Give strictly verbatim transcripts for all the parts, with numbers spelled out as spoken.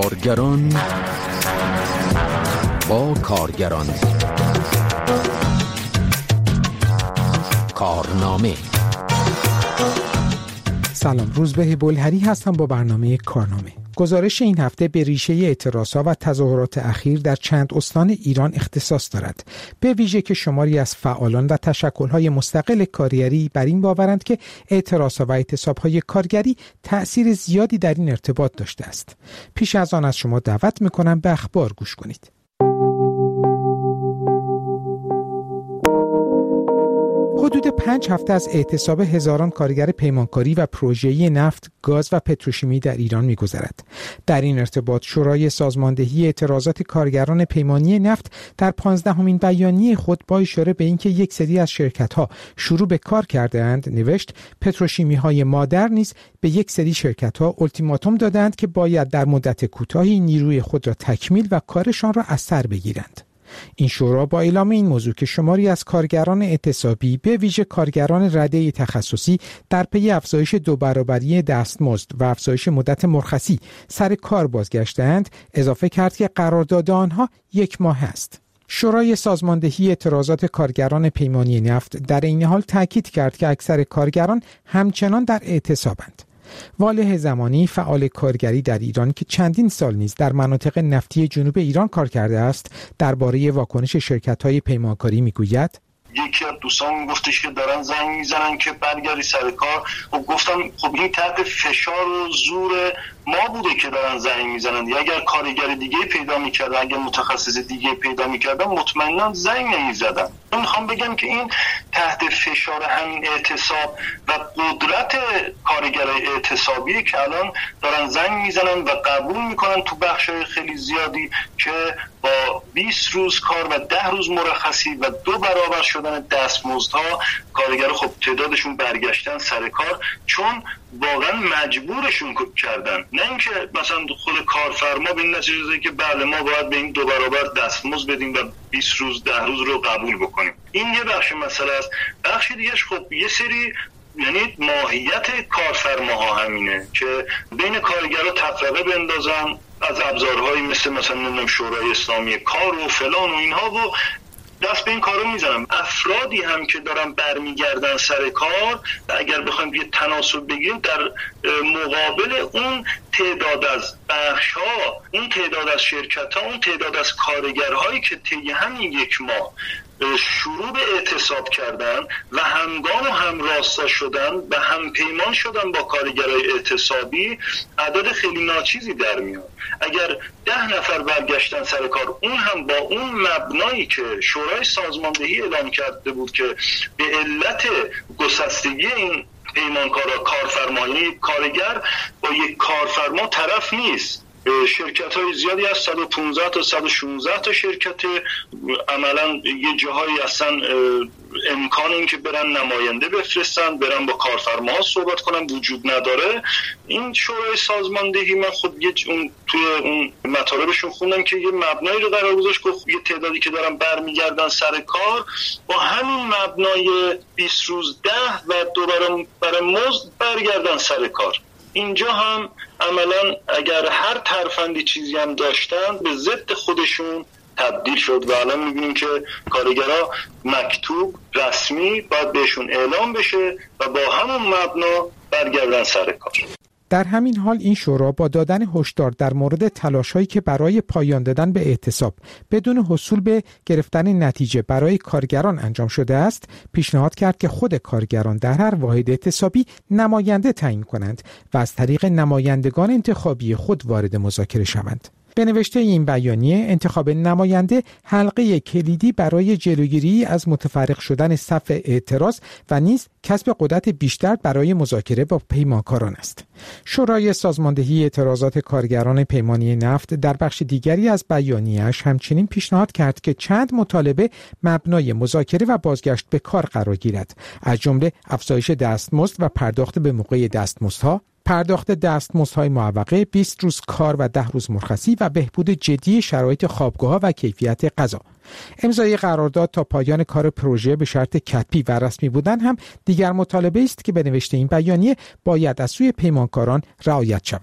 کارگران با کارگران کارنامه. سلام، روزبه بلهری هستم با برنامه کارنامه. گزارش این هفته به ریشه اعتراضات و تظاهرات اخیر در چند استان ایران اختصاص دارد، به ویژه که شماری از فعالان و تشکل‌های مستقل کارگری بر این باورند که اعتراضات و اعتصاب‌های کارگری تأثیر زیادی در این ارتباط داشته است. پیش از آن از شما دعوت می‌کنم به اخبار گوش کنید. حدود پنج هفته از اعتصاب هزاران کارگر پیمانکاری و پروژه‌ای نفت، گاز و پتروشیمی در ایران می‌گذرد. در این ارتباط شورای سازماندهی اعتراضات کارگران پیمانی نفت در پانزدهمین بیانیه خود با اشاره به اینکه یک سری از شرکت‌ها شروع به کار کرده‌اند نوشت پتروشیمی‌های مادر نیز به یک سری شرکت‌ها التیماتوم دادند که باید در مدت کوتاهی نیروی خود را تکمیل و کارشان را از سر بگیرند. این شورا با اعلام این موضوع که شماری از کارگران اعتصابی به ویژه کارگران رده تخصصی در پی افزایش دو برابری دستمزد و افزایش مدت مرخصی سر کار بازگشتند، اضافه کرد که قرارداد آنها یک ماه است. شورای سازماندهی اعتراضات کارگران پیمانی نفت در این حال تاکید کرد که اکثر کارگران همچنان در اعتصابند. والح زمانی، فعال کارگری در ایران که چندین سال نیز در مناطق نفتی جنوب ایران کار کرده است، درباره واکنش شرکت‌های پیمانکاری میگوید: یکی از دوستان گفتش که دارن زنگ میزنن که برگردی سر کار. خب گفتم خب این تحت فشار و زور ما بوده که دارن زنگ میزنن. یا اگر کارگر دیگه پیدا میکردن، اگر متخصص دیگه پیدا میکردن، مطمئنا زنگ نمیزدن. من میخوام بگم که این تحت فشار همین اعتصاب و قدرت کارگرای اعتصابی که الان دارن زنگ میزنن و قبول میکنن تو بخشای خیلی زیادی که با بیست روز کار و ده روز مرخصی و دو برابر شدن دستمزدها کارگر خب تعدادشون برگشتن سر کار چون واقعا مجبورشون کردن، نه اینکه مثلا خود کارفرما به این نتیجه رسید که بله ما باید به این دو برابر دستمزد بدیم و بیست روز ده روز رو قبول بکنیم. این یه بخش مسئله است. بخش دیگهش خب یه سری یعنی ماهیت کارفرماها همینه که بین کارگرها تفرقه بندازن از ابزارهایی مثل مثلا نمیدونم شورای اسلامی کار و فلان و اینها و دست به این کارو میزنم. افرادی هم که دارن برمیگردن سر کار، اگر بخوایم یه تناسب بگیریم در مقابل اون تعداد از بخش‌ها، اون تعداد از شرکت‌ها، اون تعداد از کارگرهایی که طی همین یک ماه شروع به اعتصاب کردن و همگام و همراستا شدن و هم پیمان شدن با کارگرای اعتصابی، عدد خیلی ناچیزی در میاد. اگر ده نفر برگشتن سر کار، اون هم با اون مبنایی که شورای سازماندهی اعلام کرده بود که به علت گسستگی این پیمانکارا کارفرمایی کارگر با یک کارفرما طرف نیست. شرکت های زیادی از صد و پانزده تا صد و شانزده تا شرکت عملا یه جاهایی اصلا امکان این که برن نماینده بفرستن، برن با کارفرماها صحبت کنن وجود نداره. این شورای سازماندهی من خود یه اون توی اون مطالبشون خوندم که یه مبنایی رو قرار گذاشت که یه تعدادی که دارن برمیگردن سر کار با همین مبنای بیست روز ده و دوباره برای مزد برگردن سر کار. اینجا هم عملا اگر هر ترفندی چیزی هم داشتن به ضد خودشون تبدیل شد و الان میبینیم که کارگرها مکتوب رسمی باید بهشون اعلام بشه و با همون مبنا برگردن سر کار. در همین حال این شورا با دادن هشدار در مورد تلاش‌هایی که برای پایان دادن به اعتصاب بدون حصول به گرفتن نتیجه برای کارگران انجام شده است، پیشنهاد کرد که خود کارگران در هر واحد اعتصابی نماینده تعیین کنند و از طریق نمایندگان انتخابی خود وارد مذاکره شوند. به نوشته این بیانیه، انتخاب نماینده حلقه کلیدی برای جلوگیری از متفرق شدن صف اعتراض و نیز کسب قدرت بیشتر برای مذاکره با پیمانکاران است. شورای سازماندهی اعتراضات کارگران پیمانی نفت در بخش دیگری از بیانیه‌اش همچنین پیشنهاد کرد که چند مطالبه مبنای مذاکره و بازگشت به کار قرار گیرد، از جمله افزایش دستمزد و پرداخت به موقع دستمزدها، پرداخت دستمزدهای معوقه، بیست روز کار و ده روز مرخصی و بهبود جدی شرایط خوابگاه‌ها و کیفیت غذا. امضای قرارداد تا پایان کار پروژه به شرط کتبی و رسمی بودن هم دیگر مطالبه است که به نوشته این بیانیه باید از سوی پیمانکاران رعایت شود.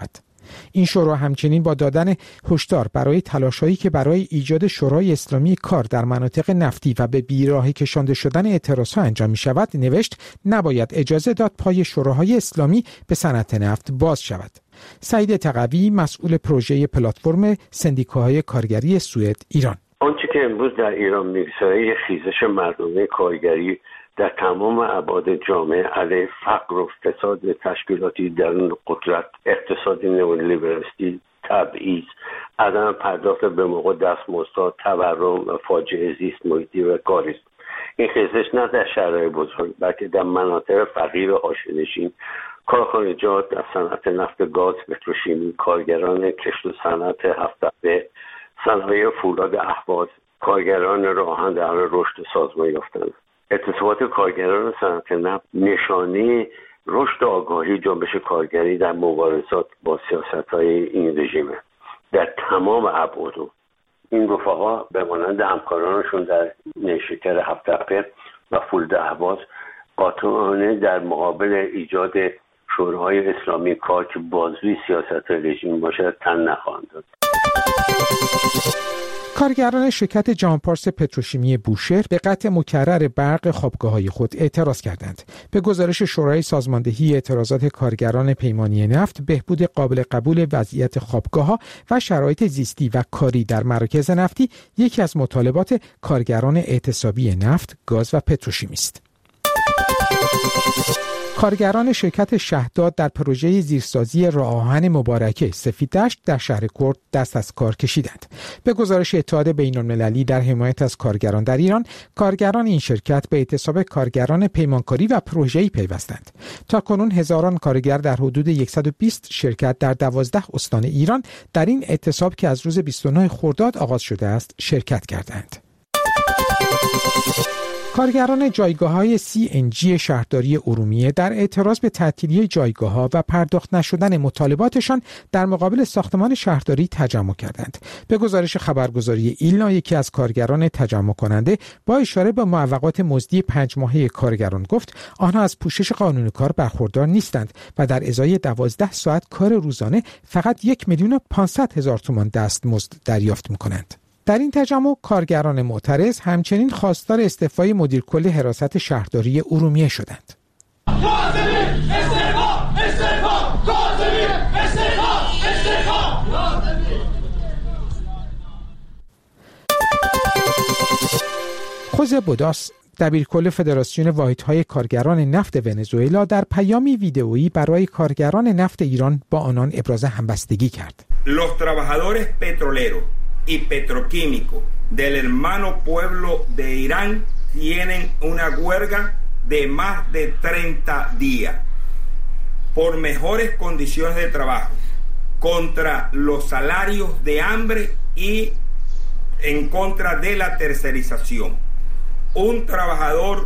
این شورا همچنین با دادن هشدار برای تلاش‌هایی که برای ایجاد شورای اسلامی کار در مناطق نفتی و به بیراهه کشانده شدن اعتراضها انجام می‌شود نوشت نباید اجازه داد پای شوراهای اسلامی به صنعت نفت باز شود. سعید تقوی مسئول پروژه پلتفرم سندیکاهای کارگری سوئد ایران: آنچه که امروز در ایران می‌گذرد خیزش مردمی کارگری در تمام ابعاد جامعه علیه فقر و فساد تشکیلاتی درون قدرت، اقتصاد نئولیبرالیستی، تبعیض، عدم پرداخت به موقع دستمزدها، تورم و فاجعه زیست محیطی و کاری است. این خیزش نه در شهرهای بزرگ بلکه در مناطق فقیر و حاشیه‌نشین، کارخانجات در صنعت نفت گاز، پتروشیمی، کارگران کشت و صنعت هفت‌دبه، صنایع فولاد اهواز، کارگران راهن در حال رشد سازمان یافتند. اعتصابات کارگران صنعت نفت نشانه رشد آگاهی جنبش کارگری در مبارزات با سیاست‌های این رژیم در تمام ابعاد. این رفقا به مانند همکارانشون در نیشکر هفت‌دبه و فولاد اهواز قاطعانه در مقابل ایجاد شوراهای اسلامی کار که بازوی سیاست‌های رژیم باشد تن نخواهند داد. کارگران شرکت جهانپارس پتروشیمی بوشهر به قطع مکرر برق خوابگاه‌های خود اعتراض کردند. به گزارش شورای سازماندهی اعتراضات کارگران پیمانی نفت، بهبود قابل قبول وضعیت خوابگاه‌ها و شرایط زیستی و کاری در مراکز نفتی یکی از مطالبات کارگران اعتصابی نفت، گاز و پتروشیمی است. کارگران شرکت شهداد در پروژه زیرسازی راه آهن مبارکه سفیددشت در شهر کرد دست از کار کشیدند. به گزارش اتحاد بین‌المللی در حمایت از کارگران در ایران، کارگران این شرکت به اعتصاب کارگران پیمانکاری و پروژه‌ای پیوستند. تا کنون هزاران کارگر در حدود صد و بیست شرکت در دوازده استان ایران در این اعتصاب که از روز بیست و نه خرداد آغاز شده است شرکت کردند. کارگران جایگاه‌های سی ان جی شهرداری ارومیه در اعتراض به تعطیلی جایگاه‌ها و پرداخت نشدن مطالباتشان در مقابل ساختمان شهرداری تجمع کردند. به گزارش خبرگزاری ایلنا، یکی از کارگران تجمع کننده با اشاره به معوقات مزدی پنج ماهه کارگران گفت آنها از پوشش قانون کار برخوردار نیستند و در ازای دوازده ساعت کار روزانه فقط یک میلیون و پانصد هزار تومان دستمزد دریافت می‌کنند. در این تجمع کارگران معترض همچنین خواستار استعفای مدیر کل حراست شهرداری ارومیه شدند. خوزه بوداس، دبیرکل فدراسیون واحدهای کارگران نفت ونزوئلا، در پیامی ویدئویی برای کارگران نفت ایران با آنان ابراز همبستگی کرد. Los trabajadores petroleros y petroquímicos del hermano pueblo de Irán tienen una huelga de más de treinta días por mejores condiciones de trabajo contra los salarios de hambre y en contra de la tercerización. Un trabajador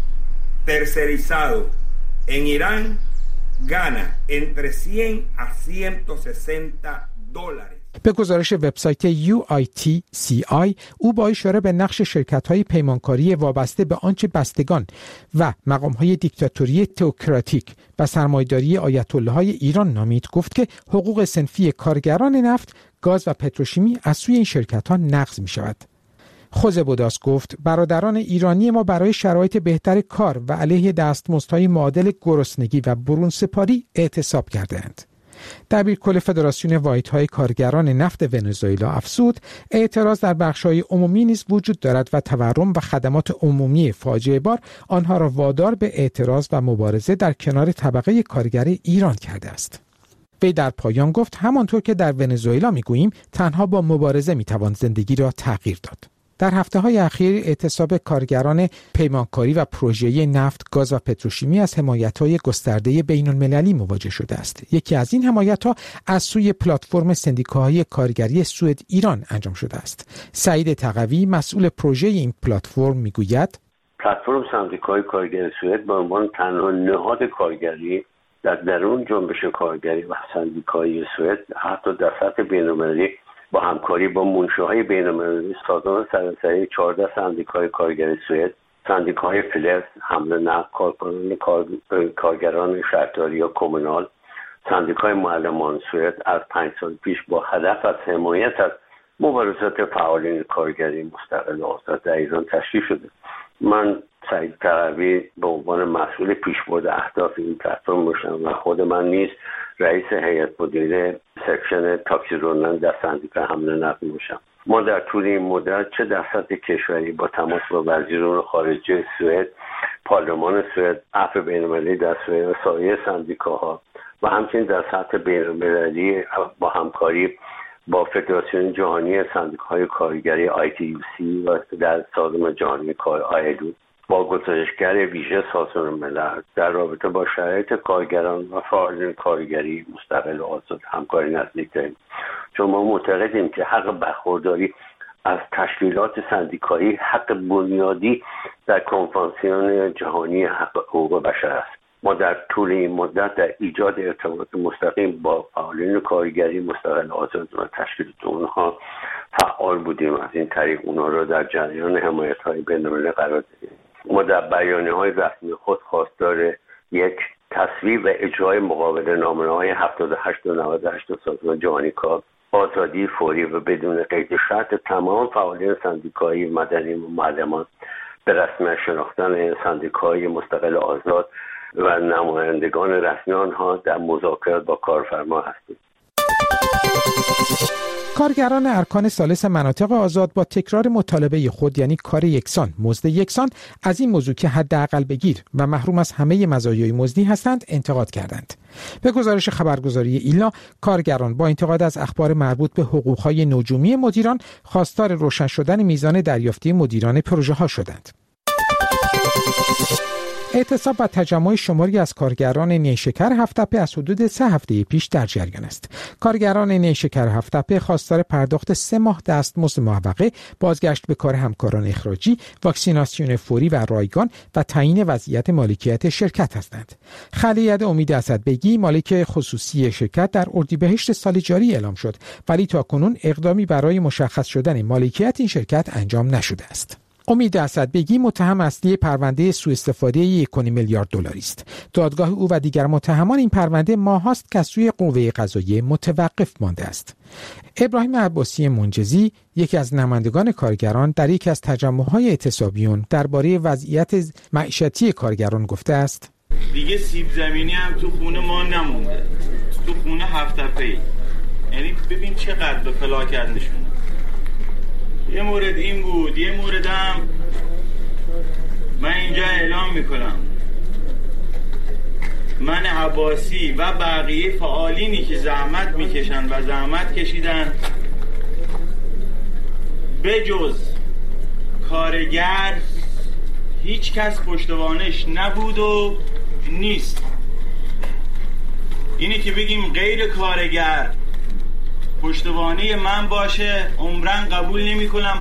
tercerizado en Irán gana entre cien a ciento sesenta dólares. به گزارش وبسایت یو آی تی سی آی، او با اشاره به نقش شرکت‌های پیمانکاری وابسته به آنچه بستگان و مقام‌های دیکتاتوری تئوکراتیک و سرمایه‌داری آیت الله‌های ایران نامید، گفت که حقوق صنفی کارگران نفت، گاز و پتروشیمی از سوی این شرکت‌ها نقض می‌شود. خوزه بوداس گفت برادران ایرانی ما برای شرایط بهتر کار و علیه دستمزدهای معادل گرسنگی و برون سپاری اعتصاب کردند. دبیرکل فدراسیون واحدهای کارگران نفت ونزوئلا افزود اعتراض در بخش‌های عمومی نیز وجود دارد و تورم و خدمات عمومی فاجعه بار آنها را وادار به اعتراض و مبارزه در کنار طبقه کارگر ایران کرده است. وی در پایان گفت همانطور که در ونزوئلا می‌گوییم تنها با مبارزه می‌توان زندگی را تغییر داد. در هفته‌های اخیر اعتصاب کارگران پیمانکاری و پروژه‌ای نفت، گاز و پتروشیمی از حمایت‌های گسترده بین‌المللی مواجه شده است. یکی از این حمایت‌ها از سوی پلتفرم سندیکاهای کارگری سوئد ایران انجام شده است. سعید تقوی، مسئول پروژه این پلتفرم، می‌گوید پلتفرم سندیکاهای کارگری سوئد به عنوان تنها نهاد کارگری در درون جنبش کارگری و سندیکای سوئد حتی در سطح بین‌المللی با همکاری با منشاهای بین‌المللی سازمان سراسری چهارده سندیکای کارگری سوئد، سندیکای فلرس، حمل نقل، کارگران کار، کارگران شهرداری یا کمونال، سندیکای معلمان سوئد از پنج سال پیش با هدف از حمایت از مبارزات فعالین کارگری مستقل آزاد در ایران تشکیل شده. من سعید تقوی به عنوان مسئول پیشبرد اهداف این پلتفرم باشم و خود من نیز رئیس هیئت مدیره سکشن تاکسی راندن در سندیکا حمل نقل باشم. ما در طول این مدت چه در سطح کشوری با تماس با وزیر امور خارجه سوئد، پارلمان سوئد، عفو بین‌المللی در سوئد و سایر سندیکاها و همچنین در سطح بین‌المللی با همکاری با فدراسیون جهانی سندیکاهای کارگری آی تی یو سی و در سازمان جهانی کار آی ال او با گزارشگر ویژه سازمان ملل در رابطه با شرایط کارگران و فعالین کارگری مستقل و آزاد همکاری نزدیک داریم، چون ما معتقدیم که حق برخورداری از تشکیلات سندیکایی حق بنیادی در کنوانسیون جهانی حق حقوق بشر است. ما در طول این مدت در ایجاد ارتباط مستقیم با فعالین کارگری مستقل آزاد و تشکیلات اونها فعال بودیم. از این طریق اونها را در جریان حمایت‌های بین‌المللی قرار دادیم. ما در بیانیه‌های رسمی خود خواستار یک تصویب و اجرای مقابله نامه‌های هفتاد و هشت و نود و هشت سازمان جهانی کار، آزادی فوری و بدون قید شرط تمام فعالین سندیکایی مدنی و معلمان به رسمیت شناختن سندیکای مستقل آزاد و نمایندگان رسمی آنها در مذاکرات با کارفرما هستیم. کارگران ارکان ثالث مناطق آزاد با تکرار مطالبه خود یعنی کار یکسان، مزد یکسان از این موضوع که حداقل بگیر و محروم از همه مزایای مزدی هستند انتقاد کردند. به گزارش خبرگزاری ایلنا، کارگران با انتقاد از اخبار مربوط به حقوق‌های نجومی مدیران خواستار روشن شدن میزان دریافتی مدیران پروژه‌ها شدند. اعتصاب و تجمع شماری از کارگران نیشکر هفت‌تپه از حدود سه هفته پیش در جریان است. کارگران نیشکر هفت‌تپه خواستار پرداخت سه ماه دستمزد معوقه، بازگشت به کار همکاران اخراجی، واکسیناسیون فوری و رایگان و تعیین وضعیت مالکیت شرکت هستند. خلیعه امید اسدبگی، مالک خصوصی شرکت، در اردیبهشت سال جاری اعلام شد، ولی تاکنون اقدامی برای مشخص شدن مالکیت این شرکت انجام نشده است. امید اسدبگی متهم اصلی پرونده سوء استفاده یک و نیم میلیارد دلاری است. دادگاه او و دیگر متهمان این پرونده ماهاست که از سوی قوه قضاییه متوقف مانده است. ابراهیم عباسی منجزی، یکی از نمایندگان کارگران، در یکی از تجمع‌های اعتصابیون درباره وضعیت معیشتی کارگران گفته است: دیگه سیب زمینی هم تو خونه ما نمونده. تو خونه هفت‌تپه‌ای. یعنی ببین چقدر به فلاکت نشونه. یه مورد این بود، یه موردم من اینجا اعلام میکنم، من عباسی و بقیه فعالینی که زحمت میکشن و زحمت کشیدن به جز کارگر هیچ کس پشتوانش نبود و نیست. اینی که بگیم غیر کارگر پشتوانه من باشه عمرن قبول نمی کنم.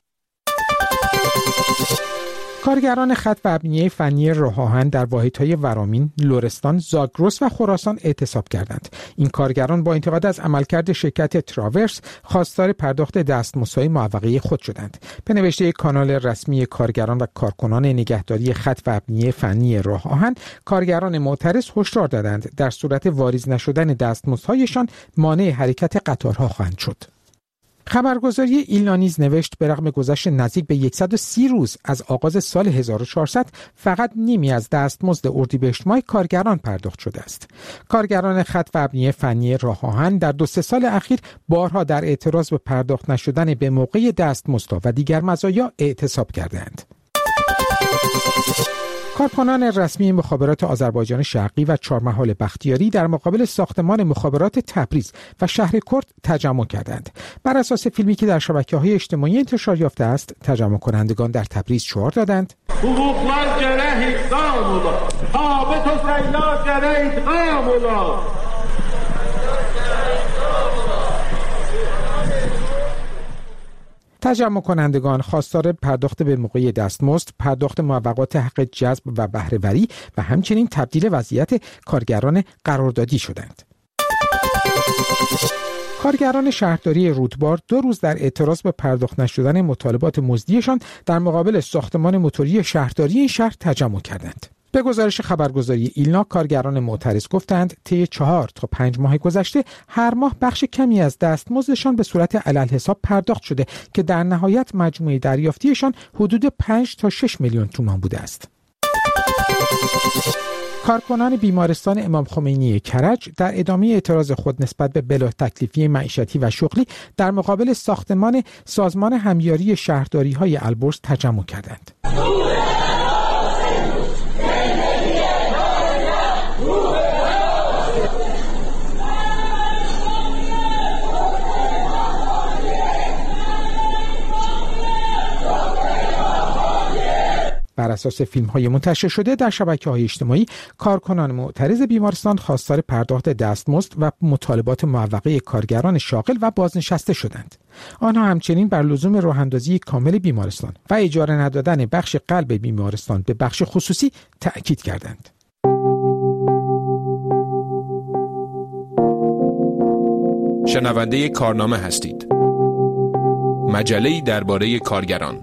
کارگران خط و ابنیه فنی راه آهن در واحدهای ورامین، لرستان، زاگرس و خراسان اعتصاب کردند. این کارگران با انتقاد از عملکرد شرکت تراورس خواستار پرداخت دستمزدهای معوقه خود شدند. به نوشته کانال رسمی کارگران و کارکنان نگهداری خط و ابنیه فنی راه آهن، کارگران معترض هشدار دادند در صورت واریز نشدن دستمزدهایشان مانع حرکت قطارها خواهند شد. خبرگزاری ایلنا نیز نوشت به رغم گذشت نزدیک به صد و سی روز از آغاز سال هزار و چهارصد فقط نیمی از دستمزد اردیبهشت ماه کارگران پرداخت شده است. کارگران خط و ابنیه فنی راه آهن در دو سه سال اخیر بارها در اعتراض به پرداخت نشدن به موقع دستمزدها و دیگر مزایا اعتصاب کردند. کارکنان رسمی مخابرات آذربایجان شرقی و چهارمحال بختیاری در مقابل ساختمان مخابرات تبریز و شهر کرد تجمع کردند. بر اساس فیلمی که در شبکه‌های اجتماعی انتشار یافته است، تجمع کنندگان در تبریز شعار دادند: حقوق‌وال جره اقدام‌ولا، ثابت و سیاد جره اقدام‌ولا. تجمع کنندگان خواستار پرداخت به موقع دستمزد، پرداخت معوقات حق جذب و بهره‌وری و همچنین تبدیل وضعیت کارگران قراردادی شدند. کارگران شهرداری رودبار دو روز در اعتراض به پرداخت نشدن مطالبات مزدیشان در مقابل ساختمان موتوری شهرداری این شهر تجمع کردند. به گزارش خبرگزاری ایلنا، کارگران معترض گفتند طی چهار تا پنج ماه گذشته هر ماه بخش کمی از دستمزدشان به صورت علالحساب پرداخت شده که در نهایت مجموعه دریافتیشان حدود پنج تا شش میلیون تومان بوده است. کارکنان بیمارستان امام خمینی کرج در ادامه اعتراض خود نسبت به بلا تکلیفی معیشتی و شغلی در مقابل ساختمان سازمان همیاری شهرداری‌های البرز تجمع کردند. بر اساس فیلم‌های منتشر شده در شبکه‌های اجتماعی، کارکنان معترض بیمارستان خواستار پرداخت دستمزد و مطالبات معوقه کارگران شاغل و بازنشسته شدند. آنها همچنین بر لزوم راه‌اندازی کامل بیمارستان و اجاره ندادن بخش قلب بیمارستان به بخش خصوصی تأکید کردند. شنونده کارنامه هستید. مجله‌ای درباره کارگران.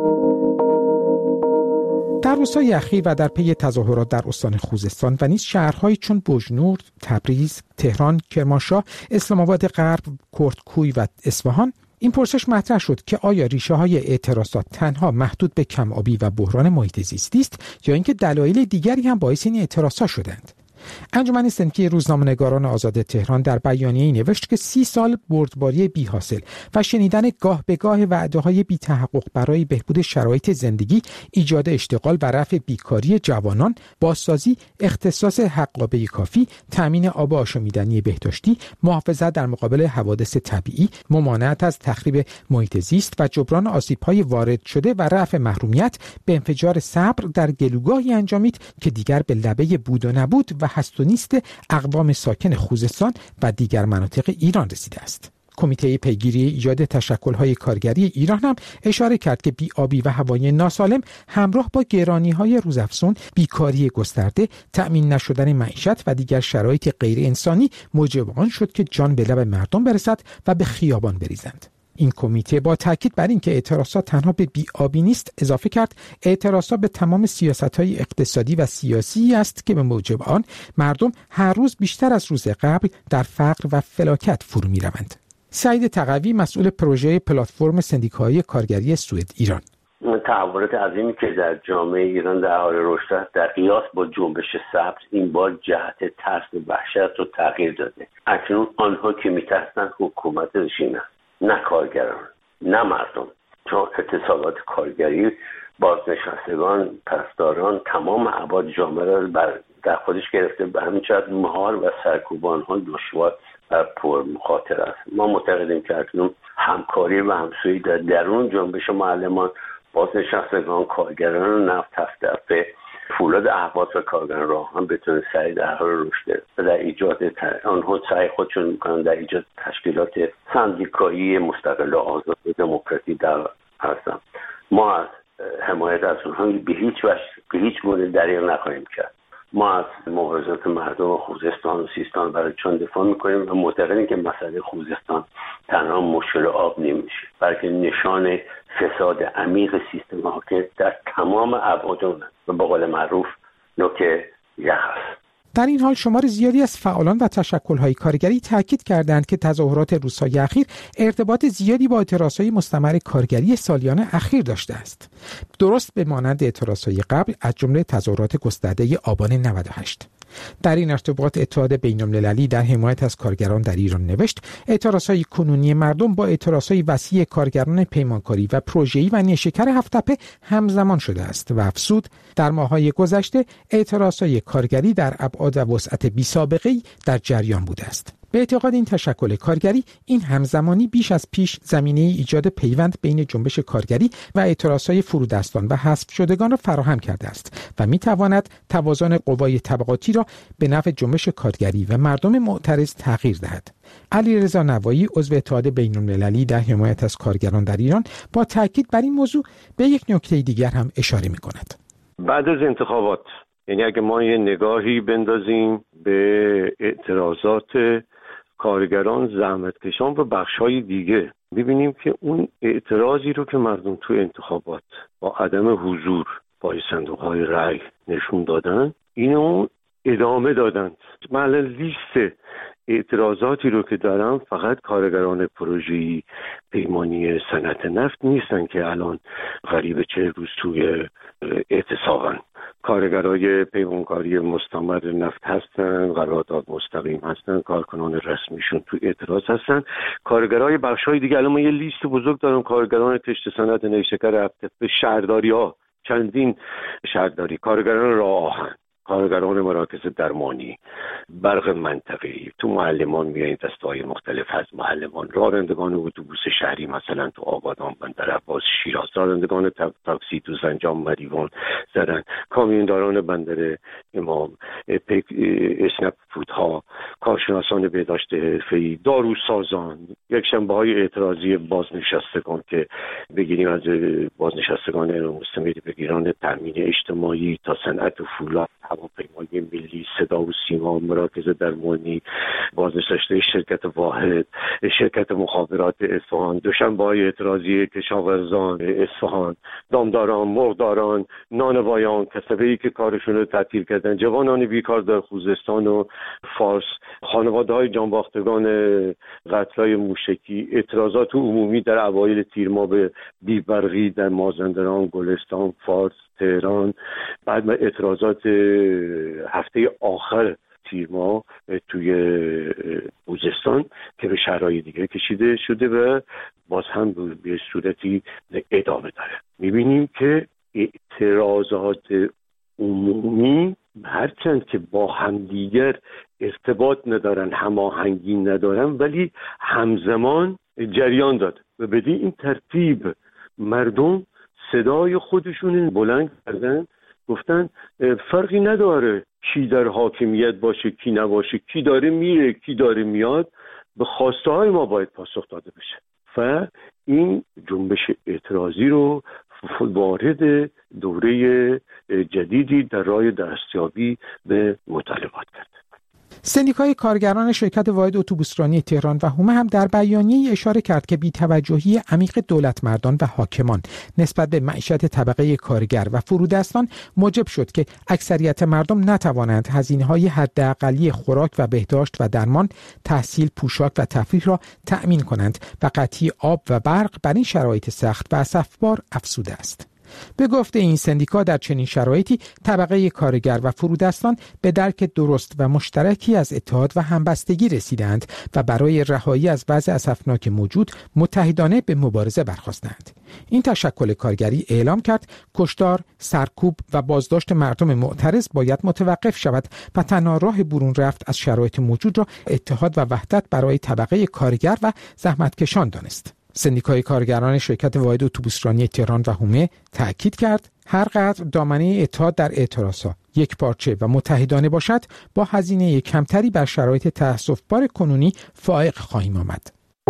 در روزهای اخیر و در پی تظاهرات در استان خوزستان و نیز شهرهایی چون بوجنور، تبریز، تهران، کرمانشاه، اسلام آباد غرب، کردکوی و اصفهان، این پرسش مطرح شد که آیا ریشه های اعتراضات تنها محدود به کم‌آبی و بحران محیط زیستی است یا اینکه دلایل دیگری هم باعث این اعتراضات شدند؟ انجمن سنفی روزنامه‌نگاران آزاد تهران در بیانیه‌ای نوشت که سی سال بردباری بی حاصل و شنیدن گاه به گاه وعده‌های بی تحقق برای بهبود شرایط زندگی، ایجاد اشتغال و رفع بیکاری جوانان، بازسازی اختصاص حقابه کافی، تأمین آب آشامیدنی بهداشتی، محافظت در مقابل حوادث طبیعی، ممانعت از تخریب محیط زیست و جبران آسیب‌های وارد شده و رفع محرومیت به انفجار صبر در گلوگاهی انجامید که دیگر به لبه بود و نبود و هست و نیست اقوام ساکن خوزستان و دیگر مناطق ایران رسیده است. کمیته پیگیری ایجاد تشکل‌های کارگری ایران هم اشاره کرد که بی‌آبی و هوای ناسالم همراه با گرانی‌های روزافزون، بیکاری گسترده، تأمین نشدن معیشت و دیگر شرایط غیر انسانی موجب آن شد که جان به لب مردم برسد و به خیابان بریزند. این کمیته با تاکید بر اینکه اعتراضات تنها به بی‌آبی نیست اضافه کرد اعتراضات به تمام سیاست‌های اقتصادی و سیاسی است که به موجب آن مردم هر روز بیشتر از روز قبل در فقر و فلاکت فرو می‌روند. سعید تقوی، مسئول پروژه پلتفرم سندیکاهای کارگری سوئد ایران: تحولات عظیمی که در جامعه ایران در حال رشد است، در قیاس با جنبش سبز این بار جهت ترس و وحشت رو تغییر داده. اکنون آنها که می‌ترسند حکومت رژیم است، نه کارگران، نه مردم. چون اعتصابات کارگری، بازنشستگان، پاسداران، تمام ابعاد جامعه را در خودش گرفته، به همین جهت مهار و سرکوبان ها دشوار و پر مخاطر است. ما معتقدیم که اکنون همکاری و همسویی در درون جنبش معلمان، بازنشستگان، کارگران نفت، تفته، فولاد اهواز و کارگران راه هم بتونه سعی در حال رشد و در ایجاد آنها سعی خودشون میکنن در ایجاد تشکیلات سندیکایی مستقل و آزاد و دموکراتی در هستن. ما از حمایت از اونها به هیچ وجه به هیچ گونه دریغ نخواهیم کرد. ما از مبارزات مردم خوزستان و سیستان برای چون دفاع میکنیم و معتقدیم که مسئله خوزستان تنها مشکل آب نمیشه، بلکه نشان فساد عمیق سیستم حاکم در تمام ابعاد اون و به قول معروف نوک یخ است. در این حال شمار زیادی از فعالان و تشکل‌های کارگری تاکید کردند که تظاهرات روزهای اخیر ارتباط زیادی با اعتراضهای مستمر کارگری سالیان اخیر داشته است، درست به مانند اعتراضهای قبل از جمله تظاهرات گسترده آبان نود و هشت. در این ارتباط اتحاد بین‌المللی در حمایت از کارگران در ایران نوشت اعتراضهای کنونی مردم با اعتراضهای وسیع کارگران پیمانکاری و پروژه‌ای و نیشکر هفت‌تپه همزمان شده است و افزود در ماه‌های گذشته اعتراضهای کارگری در ابعاد و وسعت بی‌سابقه‌ای در جریان بوده است. به اعتقاد این تشکل کارگری، این همزمانی بیش از پیش زمینه ایجاد پیوند بین جنبش کارگری و اعتراضهای فرودستان و حذف شدگان را فراهم کرده است و می‌تواند توازن قوای طبقاتی را به نفع جنبش کارگری و مردم معترض تغییر دهد. علیرضا نوایی، عضو اتحاد بین‌المللی در حمایت از کارگران در ایران، با تاکید بر این موضوع به یک نکته دیگر هم اشاره می‌کند. بعد از انتخابات، یعنی اگه ما یه نگاهی بندازیم به اعتراضات کارگران، زحمتکشان و بخش‌های دیگه، ببینیم که اون اعتراضی رو که مردم توی انتخابات با عدم حضور با صندوق‌های رای نشون دادن، اینو ادامه دادن. من الان لیست اعتراضاتی رو که دارم فقط کارگران پروژه‌ای پیمانی صنعت نفت نیستن که الان قریب چه روز توی اعتصابن. کارگرای پیمانکاری مستمر نفت هستن، قرارداد مستقیم هستن، کارکنان رسمیشون تو اعتراض هستن. کارگرای بخشای دیگه، الان من یه لیست بزرگ دارم، کارگران کشت صنعت نیشکر هفته، شهرداری ها، چندین شهرداری، کارگران راه آهن، کارگران مراکز درمانی، برق منطقه‌ای، تو معلمان میایین دسته‌های مختلف از معلمان، رانندگان اتوبوس شهری مثلا تو آبادان، بندر عباس، شیراز، رانندگان تاکسی تو زنجان، مریوان، زدن، کامیونداران بندر امام، اسنپ فودها، کارشناسان بهداشت حرفه‌ای، داروسازان، یک شنبه‌های اعتراضی بازنشستگان که بگیریم از بازنشستگان مستمر بگیران تامین اجتماعی تا صنعت فولاد، هواپیمای ملی، صدا و سیما، مراکز درمانی، بازنشسته شرکت واحد، شرکت مخابرات اصفهان، دوشنبه‌های اعتراضی کشاورزان اصفهان، دامداران، مرغداران، نانوایان، کسبه‌ای که کارشون رو تعطیل کردن، جوانان بیکار در خوزستان و فارس، خانواده‌های جانباختگان قتل‌های موشکی، اعتراضات عمومی در اوایل تیر ماه به بیبرقی در مازندران، گلستان، فارس، تهران، بعد اعتراضات هفته آخر تیر ماه توی خوزستان که به شهرهای دیگه کشیده شده و باز هم به صورتی ادامه داره. میبینیم که اعتراضات عمومی هرچند که با همدیگر ارتباط ندارن، هماهنگی ندارن، ولی همزمان جریان داد و بدین این ترتیب مردم صدای خودشون بلند کردن، گفتن فرقی نداره کی در حاکمیت باشه کی نباشه، کی داره میره کی داره میاد، به خواسته های ما باید پاسخ داده بشه. و این جنبش اعتراضی رو وارد دوره جدیدی در راه دستیابی به مطالبات کرد. سندیکای کارگران شرکت واحد اتوبوسرانی تهران و هومه هم در بیانیه‌ای اشاره کرد که بی‌توجهی عمیق دولتمردان و حاکمان نسبت به معیشت طبقه کارگر و فرودستان موجب شد که اکثریت مردم نتوانند هزینه‌های حداقلی خوراک و بهداشت و درمان، تحصیل، پوشاک و تفریح را تأمین کنند و قطعی آب و برق بر این شرایط سخت و اسفبار افزوده است. به گفته این سندیکا در چنین شرایطی طبقه کارگر و فرودستان به درک درست و مشترکی از اتحاد و همبستگی رسیدند و برای رهایی از وضع اسفناک موجود متحدانه به مبارزه برخاستند. این تشکل کارگری اعلام کرد کشتار، سرکوب و بازداشت مردم معترض باید متوقف شود و تنها راه برون رفت از شرایط موجود را اتحاد و وحدت برای طبقه کارگر و زحمتکشان دانست. سندیکای کارگران شرکت واحد اتوبوسرانی تهران و هومه تأکید کرد هر قدر دامنه اتحاد در اعتراضها یک پارچه و متحدانه باشد، با هزینه کمتری بر شرایط تأسف‌بار کنونی فائق خواهیم آمد.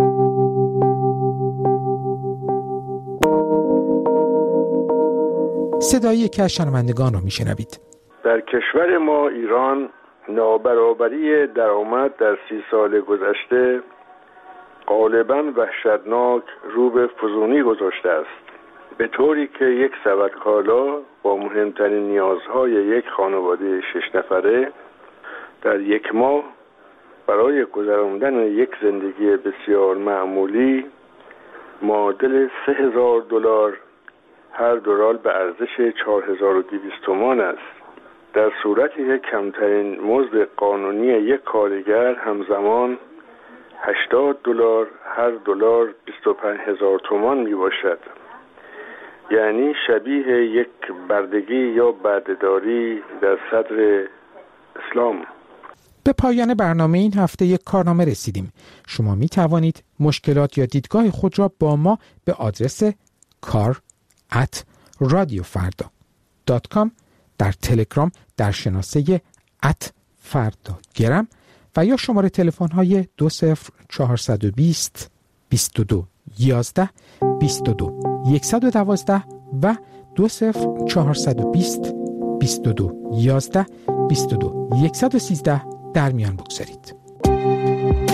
صدای یکی از شنوندگان را میشنوید. در کشور ما ایران نابرابری درآمد در سی سال گذشته غالباً وحشتناک رو به فزونی گذاشته است، به طوری که یک سبد کالا با مهمترین نیازهای یک خانواده شش نفره در یک ماه برای گذراندن یک زندگی بسیار معمولی معادل سه هزار دلار، هر دلار به ارزش چهار هزار و دویست تومان است، در صورتی که کمترین مزد قانونی یک کارگر همزمان هشتاد دلار، هر دلار بیست و پنج هزار تومان می باشد. یعنی شبیه یک بردگی یا بردهداری در صدر اسلام. به پایان برنامه این هفته یک کارنامه رسیدیم. شما می توانید مشکلات یا دیدگاه خود را با ما به آدرس کار ات رادیو فردا دات کام در تلگرام در شناسه ات فردا گرم و یا شماره تلفن های دو صفر چهارصد و بیست بیست و دو یازده بیست و دو صد و دوازده و دو صفر چهارصد و بیست بیست و دو یازده بیست و دو صد و سیزده در میان بگذارید.